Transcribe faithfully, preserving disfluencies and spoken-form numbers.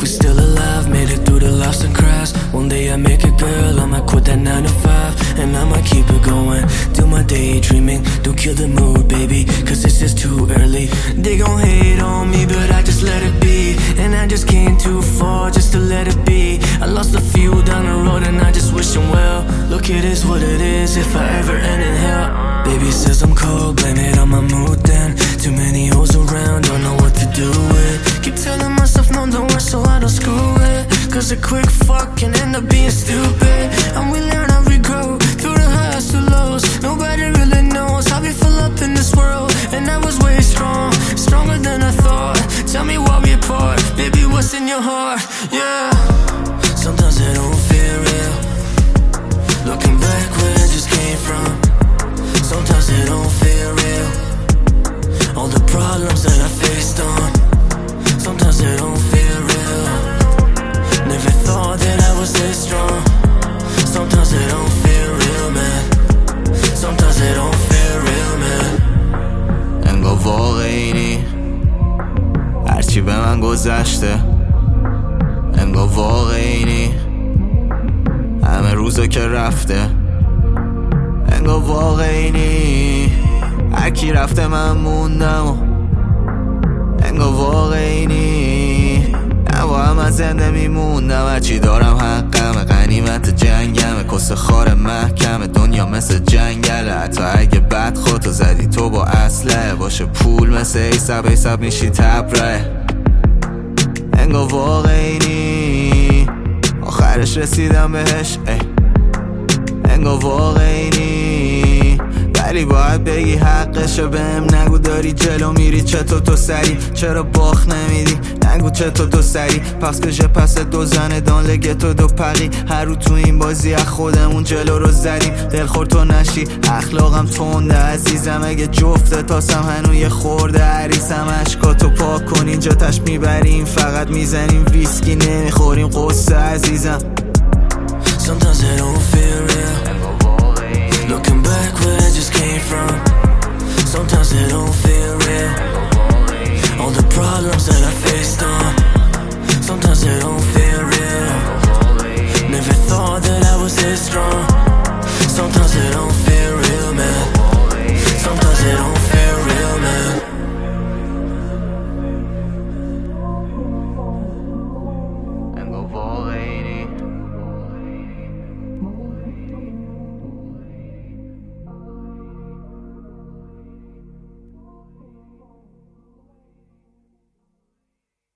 we still alive, made it through the lost and cries. One day I make it, girl, I might quit that nine to five, and I might keep it going. Do my daydreaming, don't kill the mood, baby, cause it's just too early. They gon' hate on me, but I just let it be. And I just came too far just to let it be. I lost a few down the road and I just wish them well. Look, it is what it is, if I ever end in hell. Baby says I'm cold, blame it on my mood then. Too many hoes around, don't know what to do with. Keep telling myself no, don't work so I don't screw it. Cause a quick fuck can end up being stupid. And we learn how we grow, through the highs to lows. Nobody really knows how we fill up in this world. And I was way strong, stronger than I thought. Tell me why we apart, baby, what's in your heart, yeah. Sometimes it don't feel real, looking back where I just came from. Sometimes it don't feel real, all the problems that I faced on. Sometimes it don't feel real, never thought that I was this strong. Sometimes it don't feel real, man. Sometimes it don't feel real, man. انگار واقعینی هرچی به من گذشته، انگار واقعینی همه روزا که رفته، انگار واقعینی هرکی رفته من موندم و انگار واقعینی نه با هم از زنده میموندم. هرچی دارم حقمه، غنیمت جنگمه، کس خار محکمه، دنیا مثل جنگله. حتی اگه بد خودتو زدی تو با اسلحه، باشه پول مثل ایساب ایساب میشی تبره. انگار واقعینی آخرش رسیدم بهش، ای انگار واقعینی ولی باید بگی حقشه. بهم نگو داری جلو میری چطور تو سری، چرا باخ نمیدی نگو چطور تو سری. پس که پس دو زنه دان لگه تو دو پقی، هر رو تو این بازی از خودمون جلو رو زدیم. دلخور تو نشی اخلاقم تنده عزیزم، اگه جفته تاسم هنو یه خورده عریسم. عشقاتو پاک کن اینجا تش میبریم، فقط میزنیم ویسکی نمیخوریم قصه عزیزم. Sometimes it don't feel real,